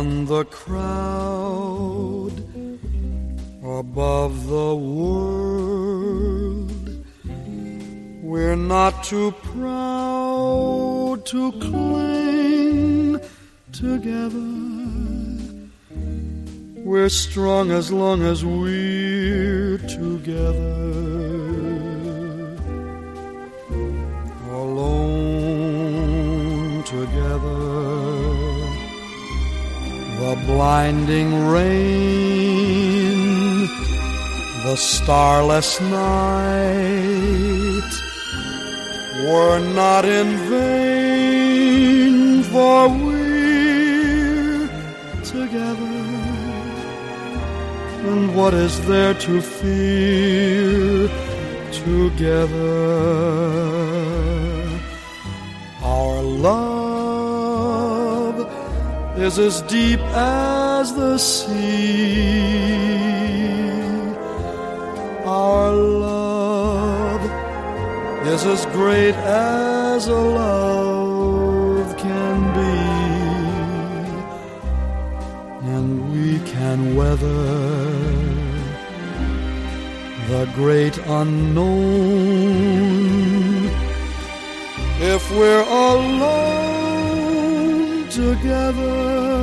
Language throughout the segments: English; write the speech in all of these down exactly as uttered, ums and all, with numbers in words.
beyond the crowd, above the world, we're not too proud to cling together. We're strong as long as we're together. Alone together. The blinding rain, the starless night were not in vain, for we're together. And what is there to fear together? Our love is as deep as the sea. Our love is as great as a love can be, and we can weather the great unknown if we're alone together.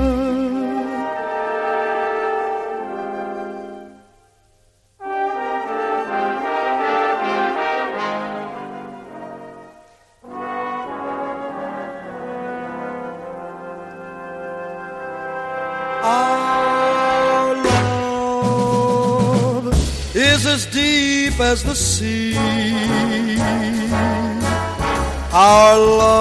Is as deep as the sea. Our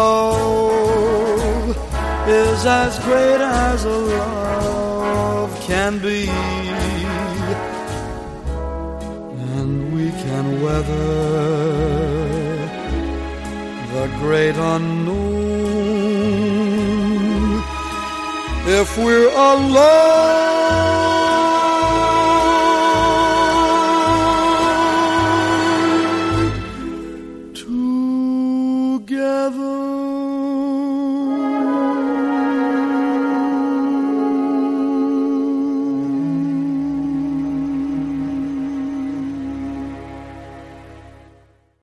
love is as great as a love can be, and we can weather the great unknown if we're alone